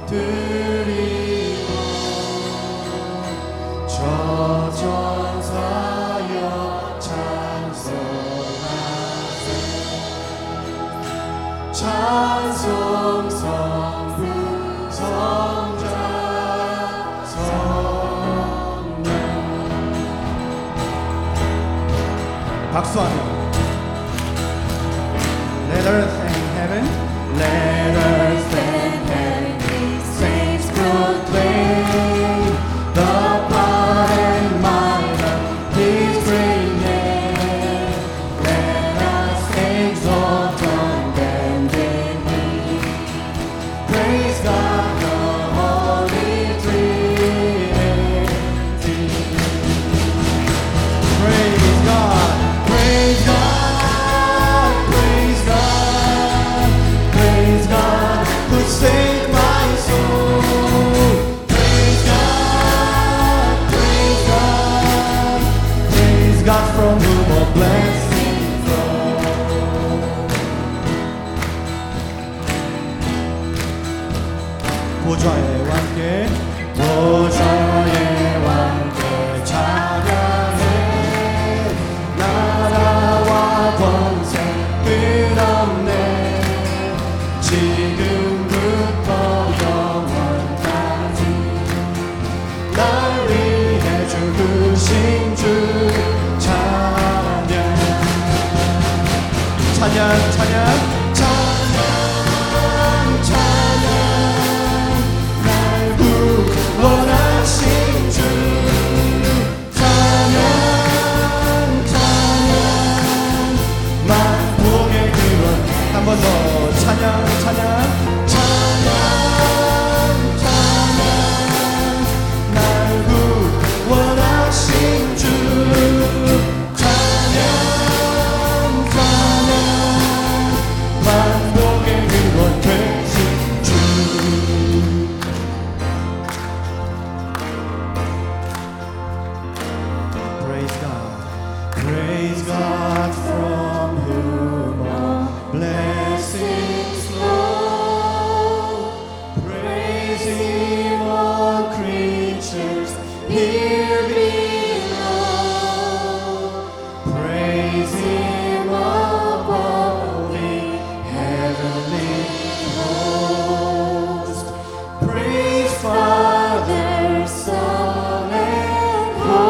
드리고 저전사여 찬송하세. 찬송 성부 성자 성령. 박수하며 Let earth and heaven, let earth and heaven, saints proclaim the power and might of His great name. Let us exalt unbending knee. Praise God, the Holy Trinity. Praise God, praise God. Save my soul. Praise God, praise God, praise God from whom all blessings flow. 보좌의 왕께, 보좌의 왕께 찬양해. 나라와 권세 끝없네. 지금부터 영원까지 날 위해 죽으신 주 찬양. 찬양 찬양 찬양 찬양. 날 구원하신 주 찬양 찬양. 만복의 근원. 한 번 더 찬양 찬양 찬양 찬양. 날 구원하신 주 찬양 찬양. 만복의 근원 되신 주. Praise God, praise God from whom all blessings flow. Praise Him, all creatures here below. Praise Him above the heavenly host. Praise Father, Son, and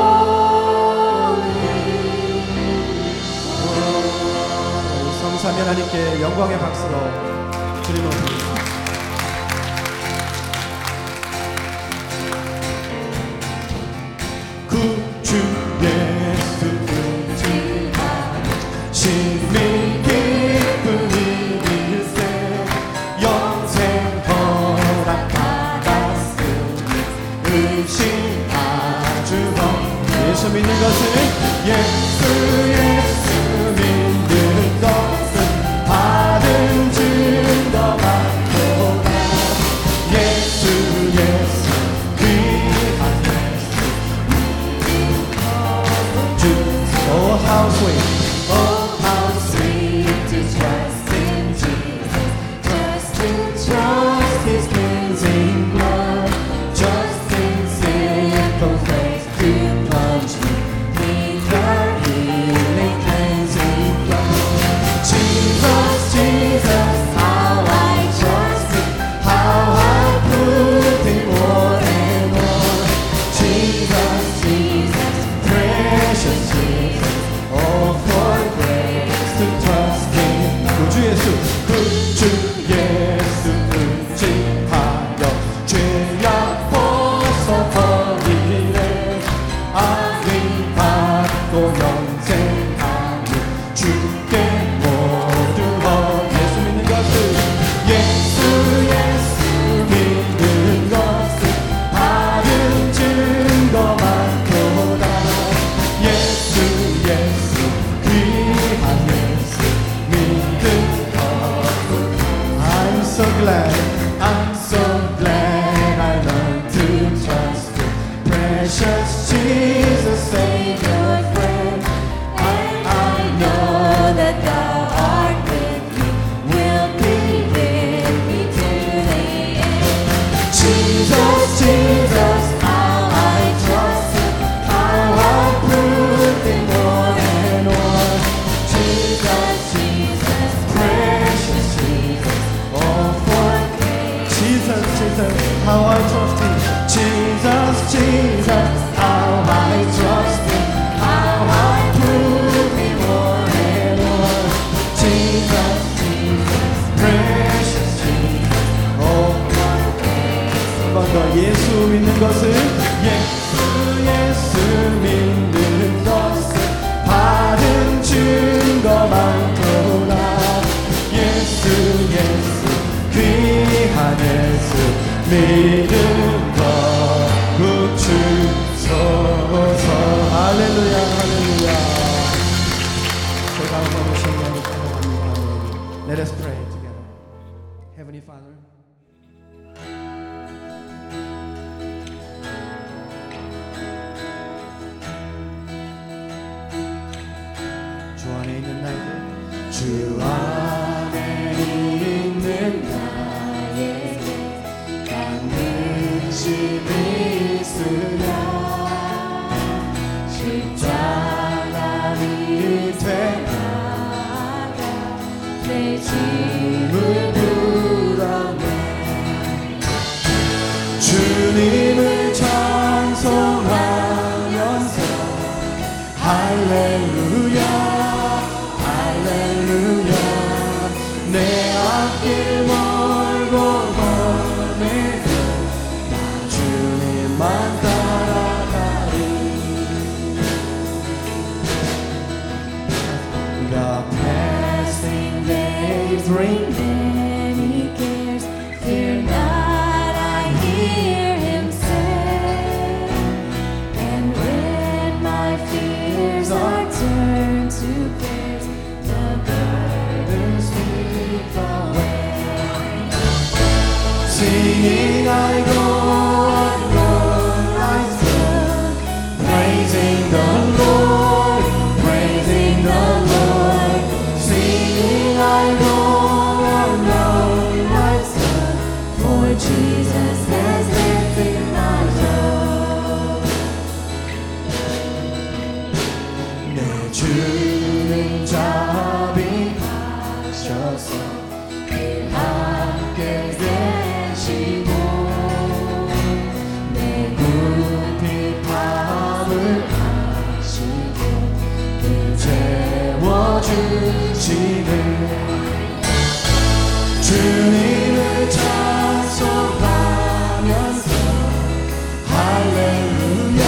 Holy Ghost. 성삼위 하나님께 영광의 박수로 주님을 부릅니다. 구주 예수 의지하 신비 기쁨이 일세 영생 허락받았으니 의심하주 번. 예수 믿는 것은 예수 믿는 것은 받은 증거만 Jesus, how I trust Him. Jesus, Jesus, how I trust Him. How I prove Him more and more. Jesus, Jesus, precious Jesus. Oh, 한 번 더 예수 믿는 것을 예수 믿는 것을 받은 증거 많도다. 예수 귀한 예수 믿음 더 붙이소서. 할렐루야 할렐루야. 그 다음 시간을 찬양합니다. Let us pray together. Heavenly Father, 주 안에 있는 나에게 주 안에 있는 나에게 닿는 짐이 있으랴. 십자가 밑에 나가 내 짐을 풀어내 주님을 찬송하면서 할렐루야 할렐루야. 내 앞길 멀고 멀매도 나 주님만 따라가리. The passing days bring many cares. Fear not, I hear Him say. And when my fears are turned to praise, the burdens slip away. Singing I go on, I sing, praising the Lord, praising the Lord. Singing I go on, I sing, for Jesus has lifted my load. 내 주는 자비하셔서 늘 함께 계시고 내 궁핍함을 아시고 늘 채워주시는 주님을 찬송하면서 할렐루야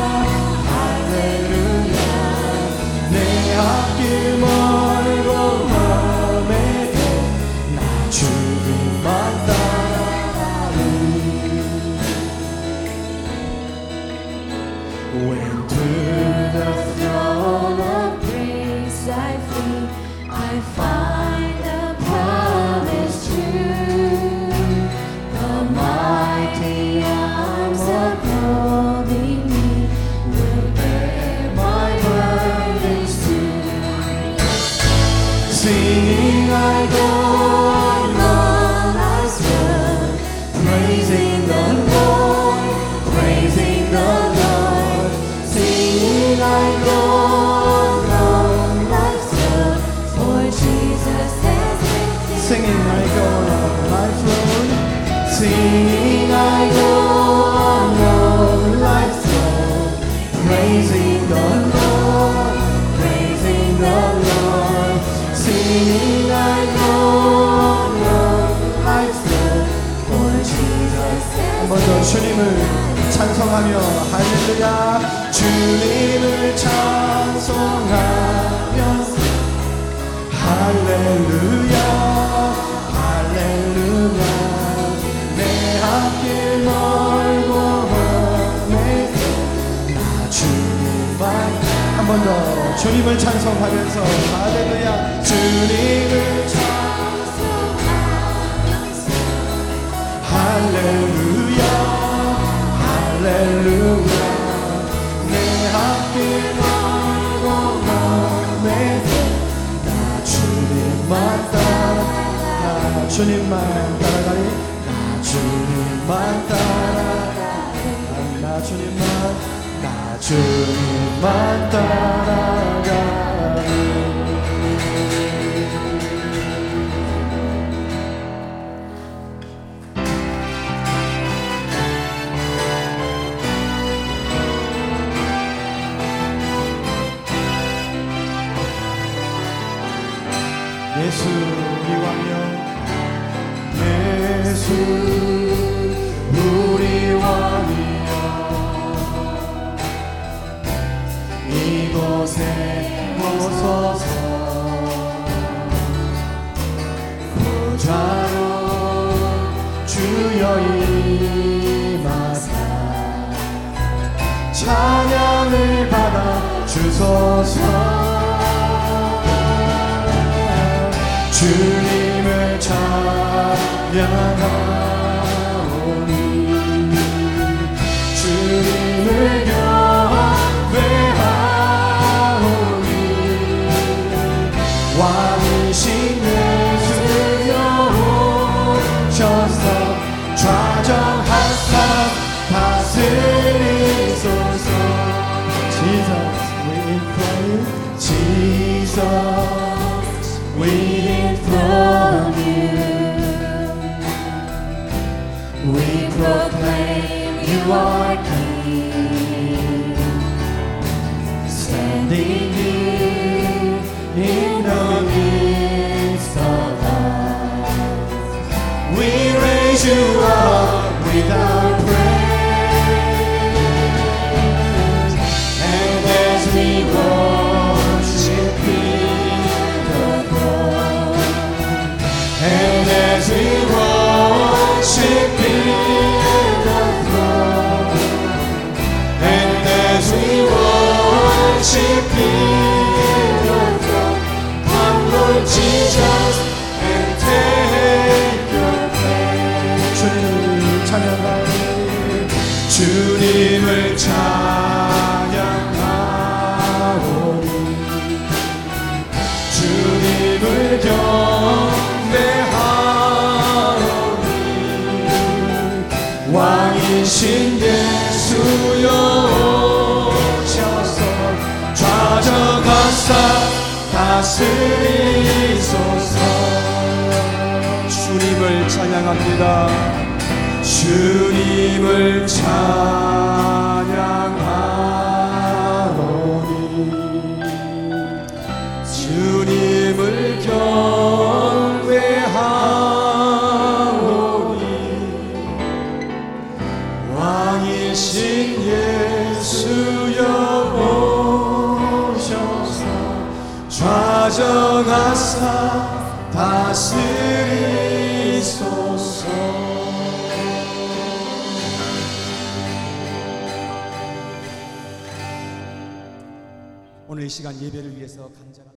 할렐루야. 내 앞길 멀고 멀매도 나 주님만 따라가리. When to the throne of grace I flee, I find the promise true. The mighty arms upholding me will bear my burdens too. Singing I go on, I stand, praising the Lord, praising the Lord. Singing I go on, I stand, for Jesus has lifted. Singing I go on my throne, singing I go on my throne, praising the Lord, praising the Lord. Singing I go on my throne, for Jesus has. 한 번 더 주님을 찬송하며 할렐루야. 주님을 찬송하면서 할렐루야 할렐루야. 내 앞길 멀고 멀매도 나 주님만. 한 번 더 주님을 찬송하면서 할렐루야. 주님을 찬송하면서 할렐루야 할렐루야. 내 앞길 멀고 멀매도 나 주님만 따라가. 주님만 따라가리. 나 주님만 따라가리. 나 주님만 따라가리. 찬양을 받아 주소서. 주님을 찬양하오니 주님을 경배하오니 왕이신 예수여 오셔서 좌정하사 다스리소서. Jesus, we implore you. Jesus, we implore you. We proclaim you are King, standing here in the midst of us. We raise you up with our praise, and as we worship in the throne, and as we worship in the throne, and as we worship in the throne, come Lord Jesus and take your place. 주님을 찬양하오니 주님을 찬양하오니 주님을 경배하오니 왕이신 예수여 오셔서 좌정하사 다스리소서. 주님을 찬양합니다. 주님을 찬양하오니 주님을 경배하오니 왕이신 예수여 오셔서 좌정하사 다스리소서. 오늘 이 시간 예배를 위해서 간절한